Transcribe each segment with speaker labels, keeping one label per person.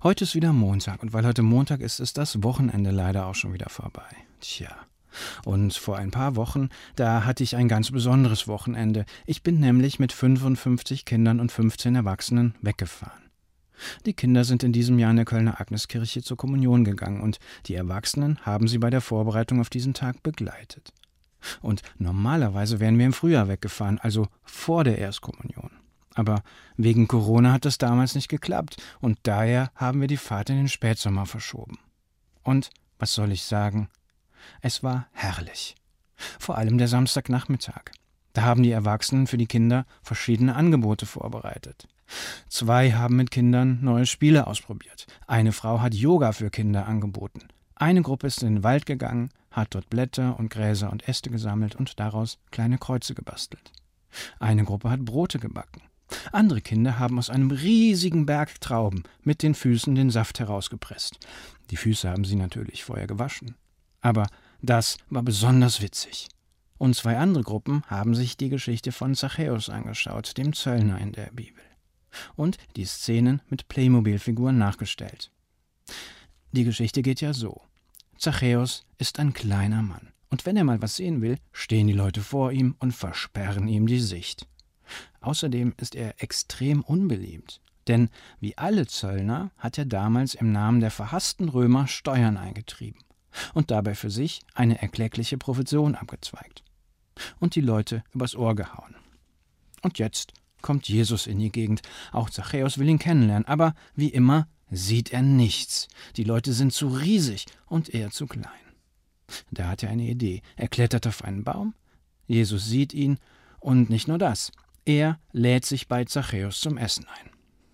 Speaker 1: Heute ist wieder Montag und weil heute Montag ist, ist das Wochenende leider auch schon wieder vorbei. Tja. Und vor ein paar Wochen, da hatte ich ein ganz besonderes Wochenende. Ich bin nämlich mit 55 Kindern und 15 Erwachsenen weggefahren. Die Kinder sind in diesem Jahr in der Kölner Agneskirche zur Kommunion gegangen und die Erwachsenen haben sie bei der Vorbereitung auf diesen Tag begleitet. Und normalerweise wären wir im Frühjahr weggefahren, also vor der Erstkommunion. Aber wegen Corona hat das damals nicht geklappt und daher haben wir die Fahrt in den Spätsommer verschoben. Und, was soll ich sagen? Es war herrlich. Vor allem der Samstagnachmittag. Da haben die Erwachsenen für die Kinder verschiedene Angebote vorbereitet. 2 haben mit Kindern neue Spiele ausprobiert. Eine Frau hat Yoga für Kinder angeboten. Eine Gruppe ist in den Wald gegangen, hat dort Blätter und Gräser und Äste gesammelt und daraus kleine Kreuze gebastelt. Eine Gruppe hat Brote gebacken. Andere Kinder haben aus einem riesigen Berg Trauben mit den Füßen den Saft herausgepresst. Die Füße haben sie natürlich vorher gewaschen. Aber das war besonders witzig. Und 2 andere Gruppen haben sich die Geschichte von Zachäus angeschaut, dem Zöllner in der Bibel. Und die Szenen mit Playmobil-Figuren nachgestellt. Die Geschichte geht ja so. Zachäus ist ein kleiner Mann. Und wenn er mal was sehen will, stehen die Leute vor ihm und versperren ihm die Sicht. Außerdem ist er extrem unbeliebt. Denn wie alle Zöllner hat er damals im Namen der verhassten Römer Steuern eingetrieben und dabei für sich eine erkleckliche Profession abgezweigt und die Leute übers Ohr gehauen. Und jetzt kommt Jesus in die Gegend. Auch Zachäus will ihn kennenlernen, aber wie immer sieht er nichts. Die Leute sind zu riesig und er zu klein. Da hat er eine Idee. Er klettert auf einen Baum, Jesus sieht ihn und nicht nur das, er lädt sich bei Zachäus zum Essen ein.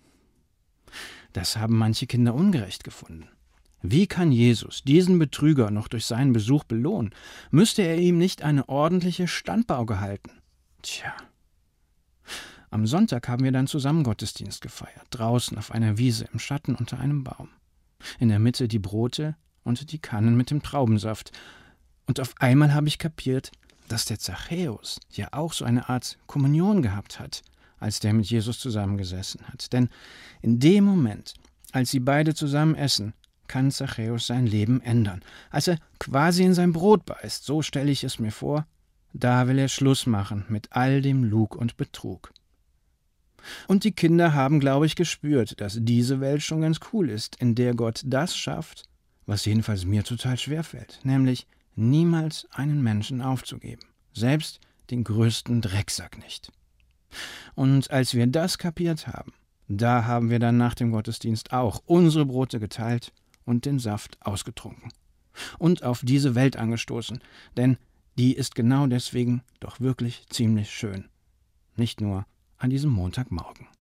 Speaker 1: Das haben manche Kinder ungerecht gefunden. Wie kann Jesus diesen Betrüger noch durch seinen Besuch belohnen? Müsste er ihm nicht eine ordentliche Standpauke halten? Tja. Am Sonntag haben wir dann zusammen Gottesdienst gefeiert, draußen auf einer Wiese im Schatten unter einem Baum. In der Mitte die Brote und die Kannen mit dem Traubensaft. Und auf einmal habe ich kapiert, dass der Zachäus ja auch so eine Art Kommunion gehabt hat, als der mit Jesus zusammengesessen hat. Denn in dem Moment, als sie beide zusammen essen, kann Zachäus sein Leben ändern. Als er quasi in sein Brot beißt, so stelle ich es mir vor, da will er Schluss machen mit all dem Lug und Betrug. Und die Kinder haben, glaube ich, gespürt, dass diese Welt schon ganz cool ist, in der Gott das schafft, was jedenfalls mir total schwer fällt, nämlich niemals einen Menschen aufzugeben, selbst den größten Drecksack nicht. Und als wir das kapiert haben, da haben wir dann nach dem Gottesdienst auch unsere Brote geteilt und den Saft ausgetrunken und auf diese Welt angestoßen, denn die ist genau deswegen doch wirklich ziemlich schön. Nicht nur an diesem Montagmorgen.